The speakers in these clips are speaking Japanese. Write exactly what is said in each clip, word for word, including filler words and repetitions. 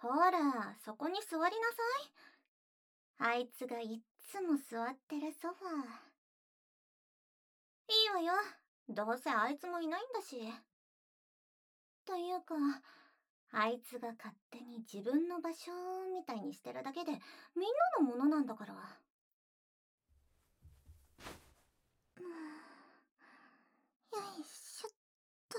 ほら、そこに座りなさい。あいつがいっつも座ってるソファー。いいわよ。どうせあいつもいないんだし。というか、あいつが勝手に自分の場所みたいにしてるだけで、みんなのものなんだから。よいしょっと。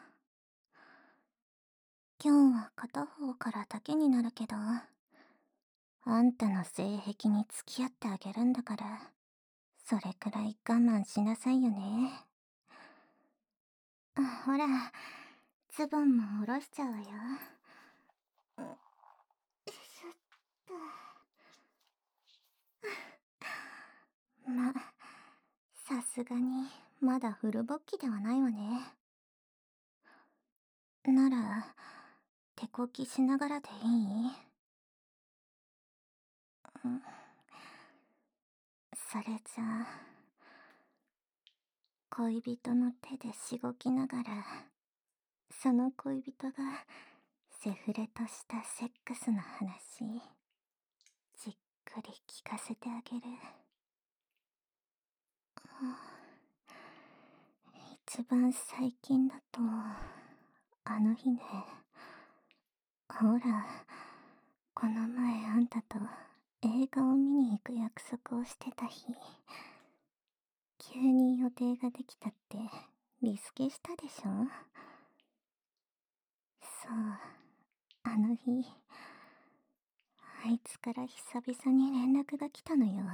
今日は片方からだけになるけど、あんたの性癖に付き合ってあげるんだから、それくらい我慢しなさいよね。あ、ほら、ズボンも下ろしちゃうわよ。よいしょっと。ま、さすがにまだフル勃起ではないわね。なら、手こきしながらでいい？うん、それじゃあ、恋人の手でしごきながら、その恋人がセフレとしたセックスの話、じっくり聞かせてあげる。一番最近だと、あの日ね。ほら、この前あんたと映画を見に行く約束をしてた日、急に予定ができたってリスケしたでしょ？そう、あの日、あいつから久々に連絡が来たのよ。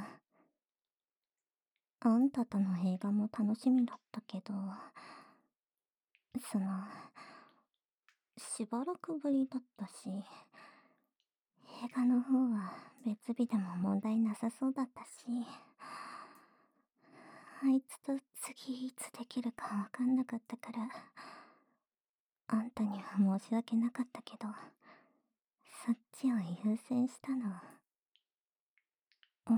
あんたとの映画も楽しみだったけど、その、しばらくぶりだったし、映画の方は別日でも問題なさそうだったし、あいつと次いつできるかわかんなかったから、あんたには申し訳なかったけど、そっちを優先したの。うん。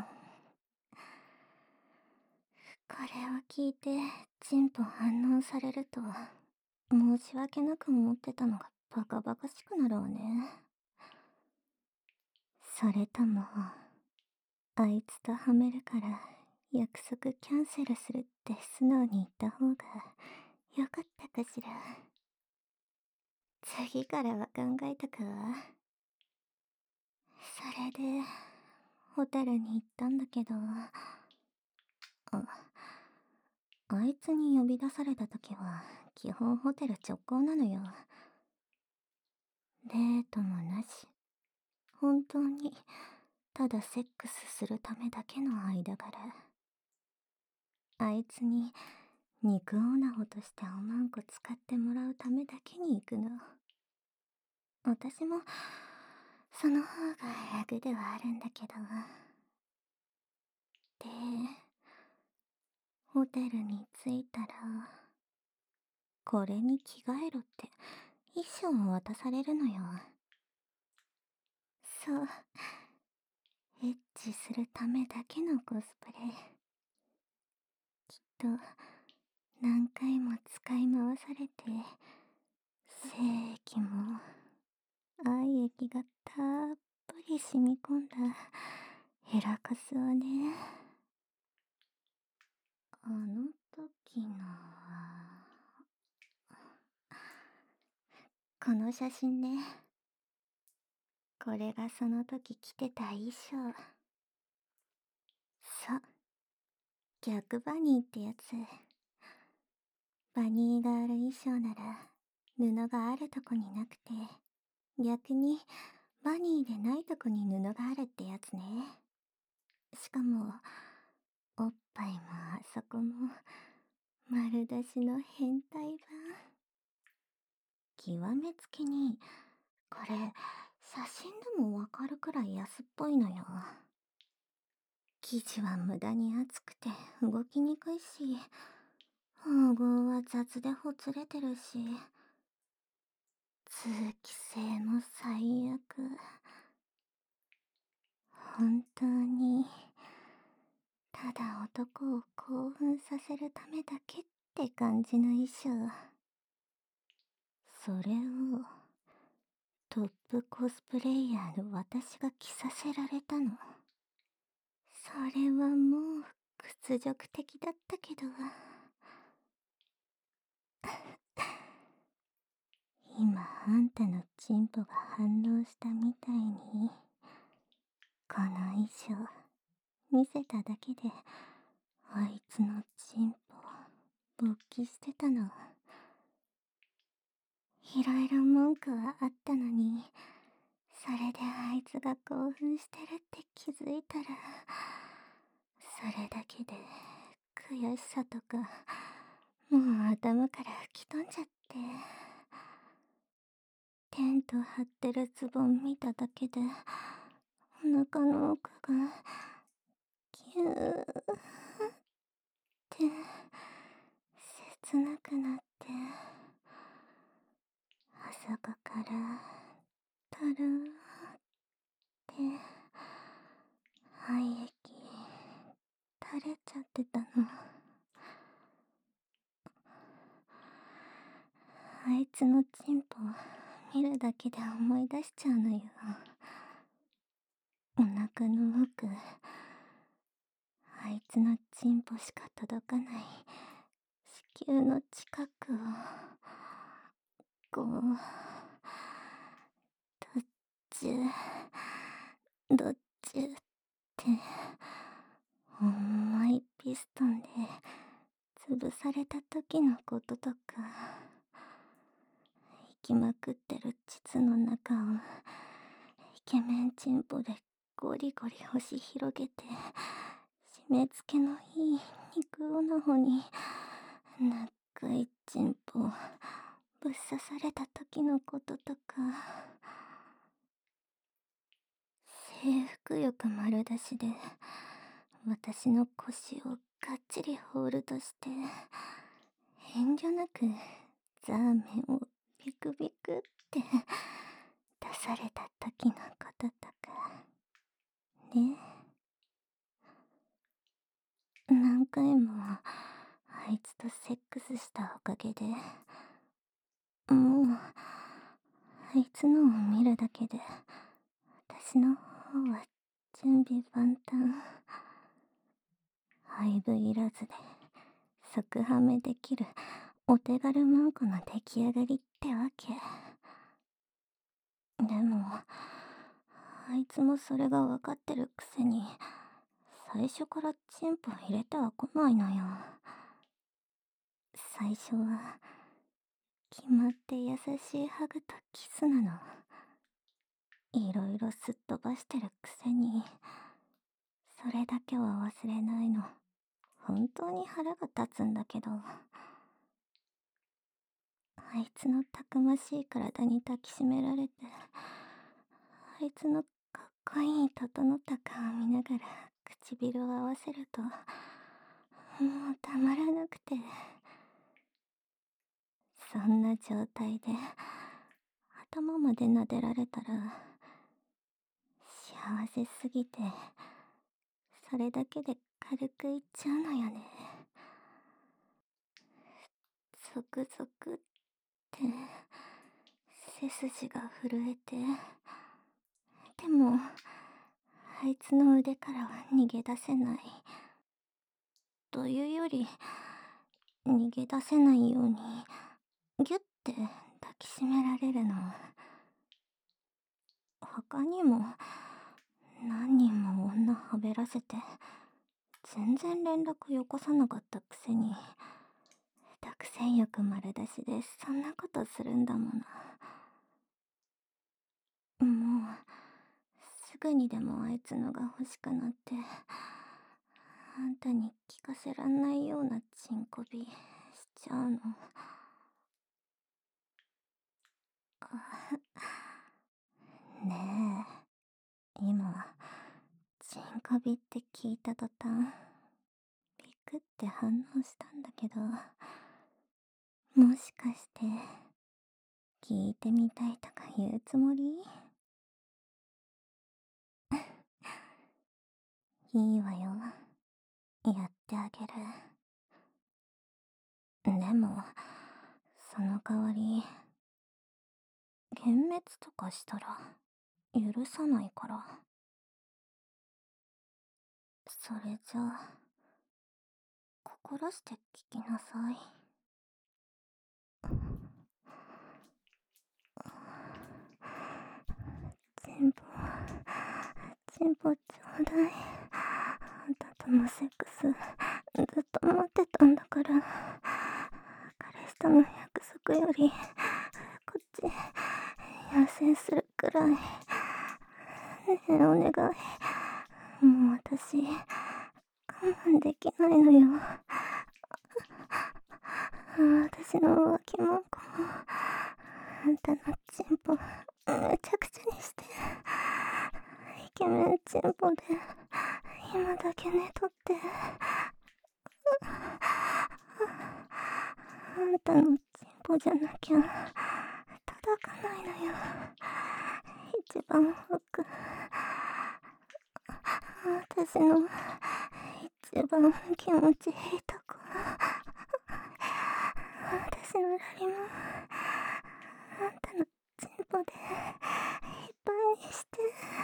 これを聞いて、ちんと反応されると、申し訳なく思ってたのがバカバカしくなるわね。それとも、あいつとはめるから約束キャンセルするって素直に言った方がよかったかしら。次からは考えとくわ。それで、ホテルに行ったんだけど、あ、あいつに呼び出された時は基本ホテル直行なのよ。デートもなし。本当に、ただセックスするためだけの間柄。あいつに肉オナホとしておまんこ使ってもらうためだけに行くの。私も、その方が楽ではあるんだけど。で、ホテルに着いたら、これに着替えろって衣装を渡されるのよ。そう、エッチするためだけのコスプレ。きっと、何回も使い回されて、精液も愛液がたっぷり染み込んだヘラクスをね。あの時のは、この写真ね。これがその時着てた衣装。そう。逆バニーってやつ。バニーガール衣装なら布があるとこになくて、逆にバニーでないとこに布があるってやつね。しかも、おっぱいもあそこも丸出しの変態版。極めつきに、これ写真でもわかるくらい安っぽいのよ。生地は無駄に厚くて動きにくいし、縫合は雑でほつれてるし、通気性も最悪。本当に、ただ男を興奮させるためだけって感じの衣装。それを、 トップコスプレイヤーの私が着させられたの。それはもう屈辱的だったけど、今あんたのチンポが反応したみたいに、この衣装見せただけであいつのチンポ勃起してたの。いろいろ文句はあったのに、それであいつが興奮してるって気づいたら、それだけで悔しさとかもう頭から吹き飛んじゃって、テント張ってるズボン見ただけでお腹の奥がギューって切なくなって、あそこからたるーって廃液垂れちゃってたの。あいつのチンポ見るだけで思い出しちゃうのよ。お腹の奥、あいつのチンポしか届かない子宮の近くをこうどっちゅどっちゅって重いピストンで潰された時のこととか、生きまくってる膣の中をイケメンチンポでゴリゴリ押し広げて、締め付けのいい肉オナホに長いチンポをぶっ刺された時のこととか、制服浴丸出しで私の腰をがっちりホールドして遠慮なくザーメンをビクビクって出された時のこととかね。何回もあいつとセックスしたおかげで、もうあいつのを見るだけで私の方は準備万端。配布いらずで即ハメできるお手軽マンコの出来上がりってわけ。でもあいつもそれがわかってるくせに、最初からチンポ入れてはこないのよ。最初は決まって優しいハグとキスなの。いろいろすっ飛ばしてるくせに、それだけは忘れないの。本当に腹が立つんだけど、あいつのたくましい体に抱きしめられて、あいつのかっこいい整った顔を見ながら唇を合わせると、もうたまらなくて、そんな状態で頭まで撫でられたら幸せすぎて、それだけで軽くいっちゃうのよね。ゾクゾクって背筋が震えて、でもあいつの腕からは逃げ出せない。というより逃げ出せないようにギュッて抱きしめられるの。他にも何人も女はべらせて全然連絡よこさなかったくせに、独占欲丸出しでそんなことするんだもの。もうすぐにでもあいつのが欲しくなって、あんたに聞かせらんないようなチンコビしちゃうの。ねえ、今チンコビって聞いた途端ビクって反応したんだけど、もしかして聞いてみたいとか言うつもり？いいわよ、やってあげる。でもその代わり、現殲滅とかしたら許さないから。それじゃあ心して聞きなさい。チンポ、チンポちょうだい。あんたとのセックスずっと待ってたんだから。彼氏との約束よりこっち優先するくらい。ねえ、お願い。もう私我慢できないのよ。私の浮気文句もあんたのチンポめちゃくちゃにして、イケメンチンポで今だけ寝とって、あんたのチンポじゃなきゃ届かないのよ。一番奥、私の一番気持ちいいとこ。私のラリもあんたのチンポでいっぱいにして。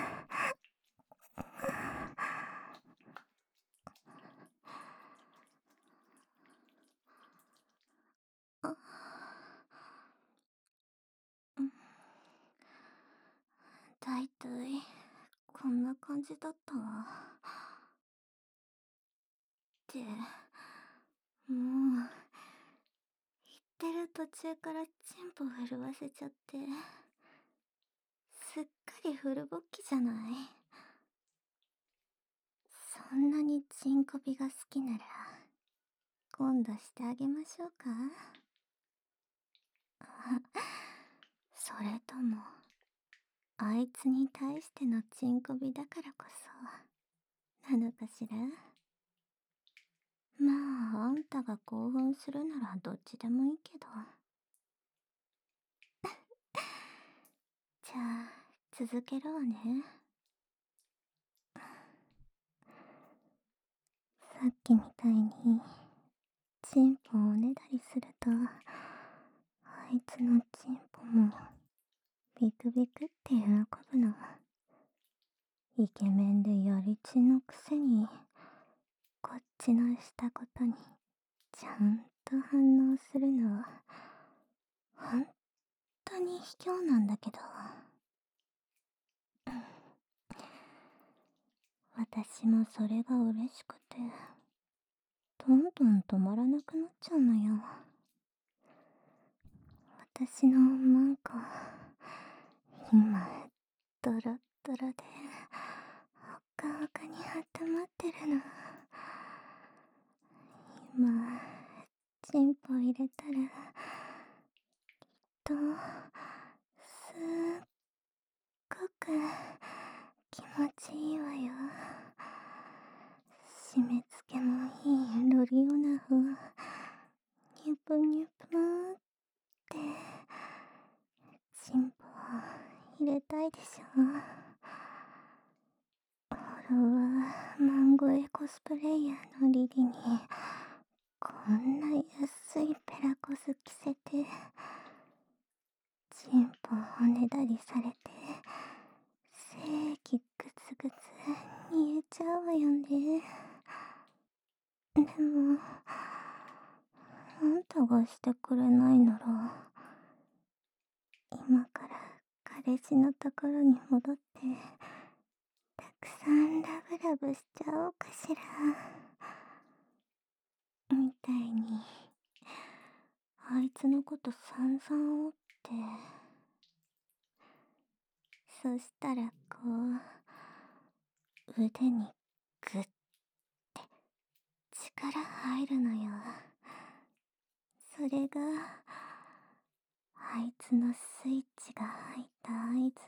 あ、うん、だいたいこんな感じだったわ。ってもう言ってる途中からチンポ震わせちゃって、すっかりフル勃起じゃない。そんなにチンコビが好きなら今度してあげましょうか。それともあいつに対してのチンコビだからこそなのかしら。まああんたが興奮するならどっちでもいいけど。じゃあ続けるわね。さっきみたいにチンポをおねだりすると、あいつのチンポもビクビクって喜ぶの。イケメンでやりちのくせにこっちのしたことにちゃんと反応するのは本当に卑怯なんだけど。私もそれが嬉しくてどんどん止まらなくなっちゃうのよ。私のマンコ今ドロッドロでほっかほかに温まってるの。今チンポ入れたらきっとすっごく気持ちいいわよ。締め付けもいいロリオナフニュプニュプーってチンポ入れたいでしょ。フォロワー万超えコスプレイヤーのリリにこんな安いペラコス着せてチンポおねだりされて正気グツグツ煮えちゃうわよね。でもあんたがしてくれないなら今から彼氏のところに戻ってたくさんラブラブしちゃおうかしら。みたいにあいつのこと散々追って、そしたらこう腕にグッて力入るのよ。それがあいつのスイッチが入った合図。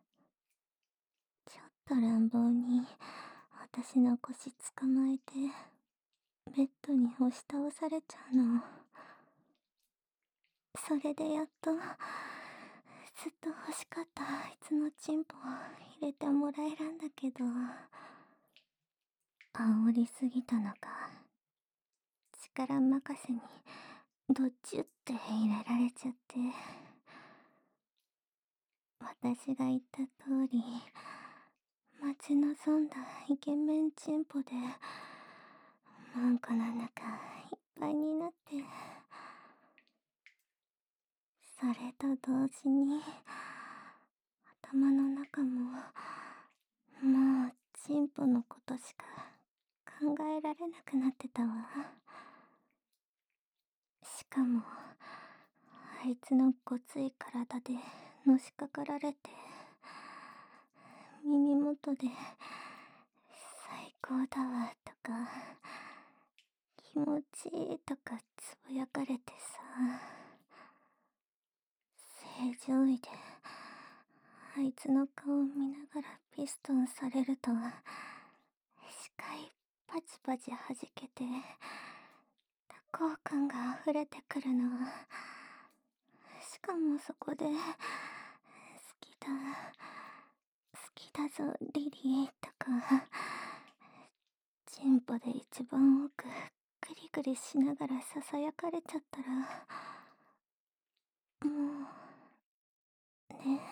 ちょっと乱暴に私の腰捕まえてベッドに押し倒されちゃうの。それでやっとずっと欲しかったあいつのチンポを入れてもらえるんだけど、煽りすぎたのか力任せにどっちゅって入れられちゃって、 私が言った通り、待ち望んだイケメンチンポで、マンコの中いっぱいになって、それと同時に、頭の中も、もうチンポのことしか考えられなくなってたわ。しかも、あいつのごつい体でのしかかられて、耳元で、最高だわとか、気持ちいいとかつぶやかれてさ、正常位で、あいつの顔を見ながらピストンされると、視界パチパチ弾けて、多幸感が溢れてくるの。しかもそこで、好きだ、好きだぞリリーとか、チンポで一番奥グリグリしながらささやかれちゃったら、もうね、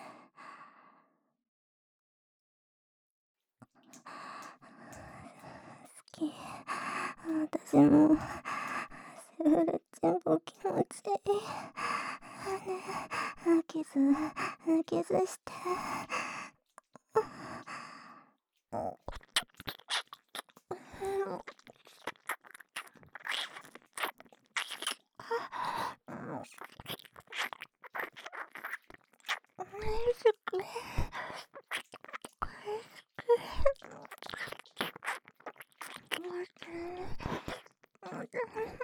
好き。私もセフレチンポ気持ちいい。ね、キスキスして。大好き。大好き。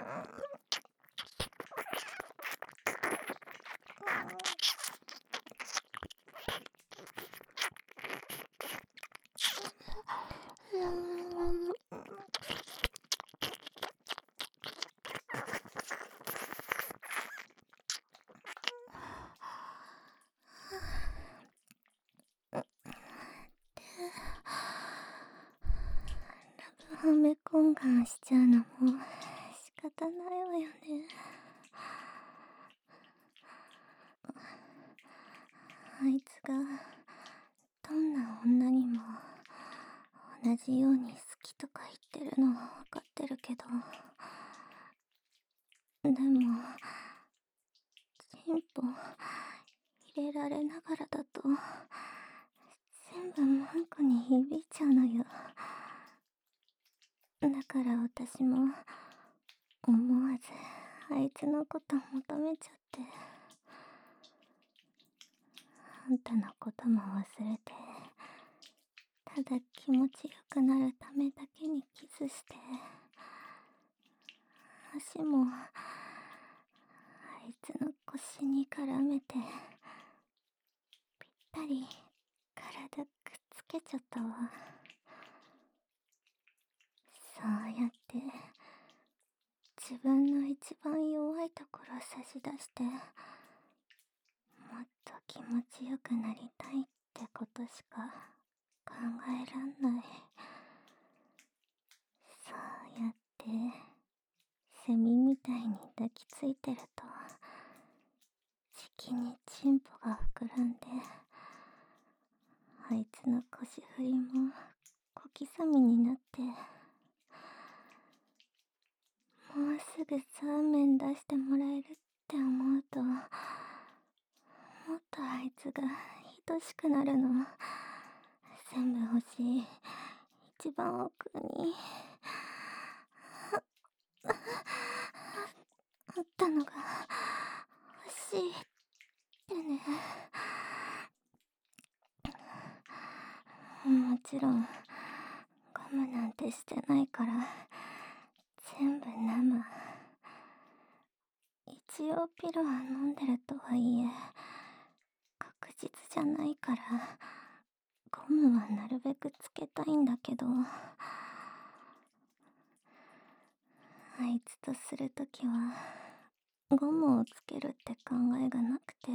はめ懇願しちゃうのも仕方ないわよね。あいつがどんな女にも同じように好きとか言ってるのは分かってるけど、でもチンポ入れられながらだと全部マンコに響いちゃうのよ。だから私も思わずあいつのこと求めちゃって、あんたのことも忘れて、ただ気持ちよくなるためだけにキスして、足もあいつの腰に絡めてぴったり体くっつけちゃったわ。そうやって自分の一番弱いところ差し出して、もっと気持ちよくなりたいってことしか考えらんない。そうやってセミみたいに抱きついてると、じきにチンポが膨らんで、あいつの腰振りも小刻みになって、もうすぐサーメン出してもらえるって思うと、もっとあいつが愛しくなるの。全部欲しい。一番奥にあったのが欲しいってね。もちろんゴムなんてしてないから全部生。一応ピルは飲んでるとはいえ確実じゃないから、ゴムはなるべくつけたいんだけど、あいつとするときはゴムをつけるって考えがなくて、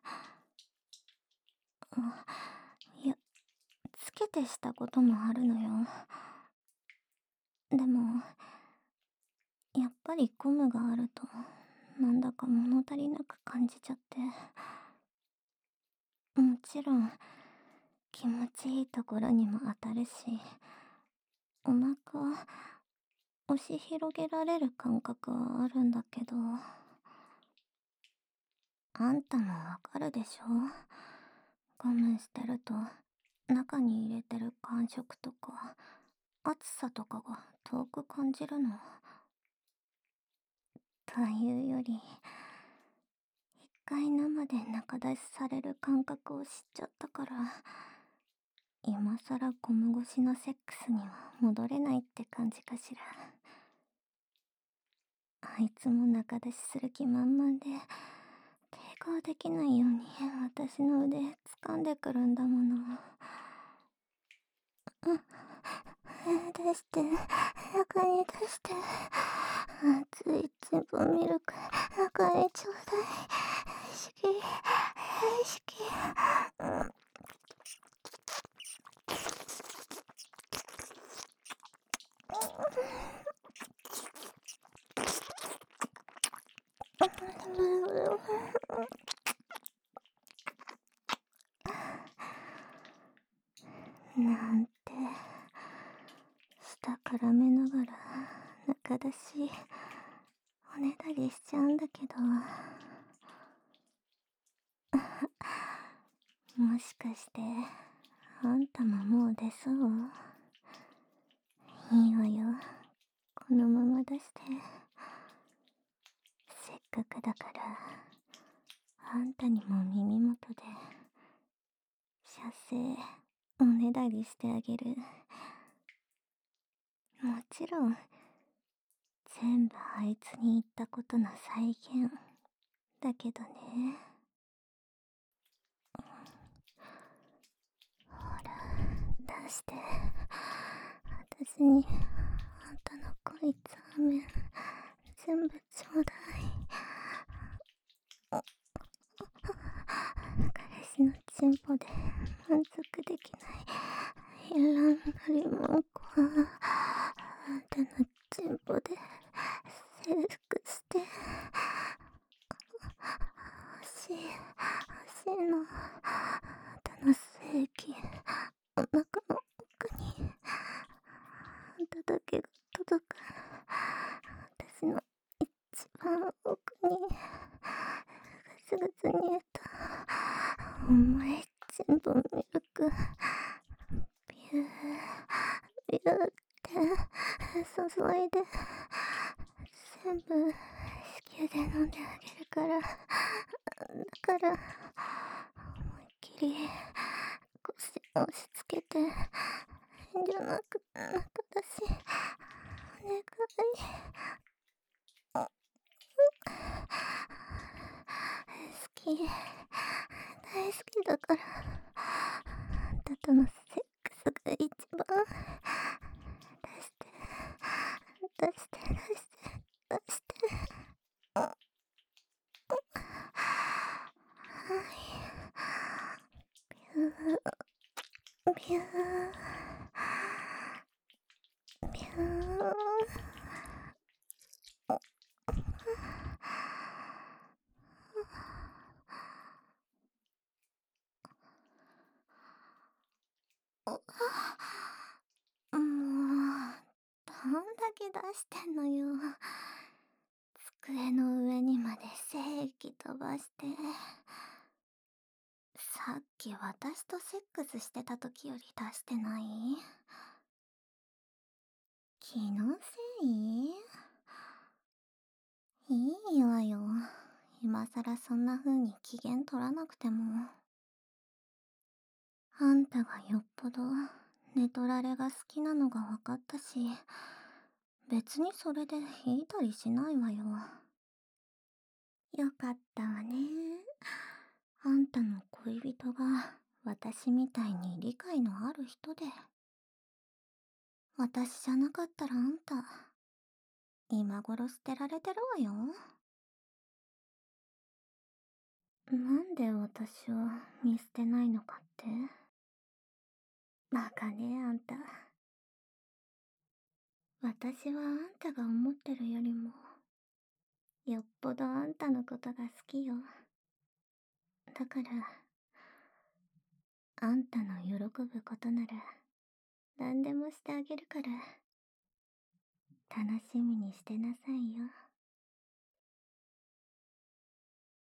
あ、いや、つけてしたこともあるのよ。でもやっぱりゴムがあるとなんだか物足りなく感じちゃって、もちろん気持ちいいところにも当たるし、お腹押し広げられる感覚はあるんだけど、あんたもわかるでしょ？我慢してると中に入れてる感触とか熱さとかが遠く感じるの。というより、一回生で中出しされる感覚を知っちゃったから、今さらゴム越しのセックスには戻れないって感じかしら。あいつも中出しする気満々で、抵抗できないように私の腕掴んでくるんだもの。うん。出して、中に出して。熱いチンポミルク、中にちょうだい。意識、意識。うん。なんて、舌絡めながら中出しおねだりしちゃうんだけど、もしかしてあんたももう出そう？いいわよ、このまま出して。せっかくだからあんたにも耳元で射精おねだりしてあげる。もちろん全部あいつに言ったことの再現だけどね。ほら、出して。私にあんたの恋つあめ全部ちょうだい。彼氏のチンポで満足できないいらんなりもんこはあんたのチンポで征服して。欲しい欲しいの、あんたの精液お腹の奥にあんただけが届く。私の一番奥にグツグツ煮えた重いチンポミルクビュービューって注いで全部子宮で飲んであげるから。だから思いっきり腰押し付けて遠慮なく中だしお願い。好き、大好きだから。あんたとのセックスが一番。出して出して出して出して。はい、ビュービュービュー。もう、どんだけ出してんのよ。机の上にまで精液飛ばして。さっき私とセックスしてた時より出してない？気のせい？いいわよ。今さらそんな風に機嫌取らなくても。あんたがよっぽど寝取られが好きなのが分かったし、別にそれで引いたりしないわよ。よかったわね。あんたの恋人が私みたいに理解のある人で。私じゃなかったらあんた、今頃捨てられてるわよ。なんで私を見捨てないのかって？バカね、あんた。私はあんたが思ってるよりも、よっぽどあんたのことが好きよ。だから、 あんたの喜ぶことなら何でもしてあげるから楽しみにしてなさいよ。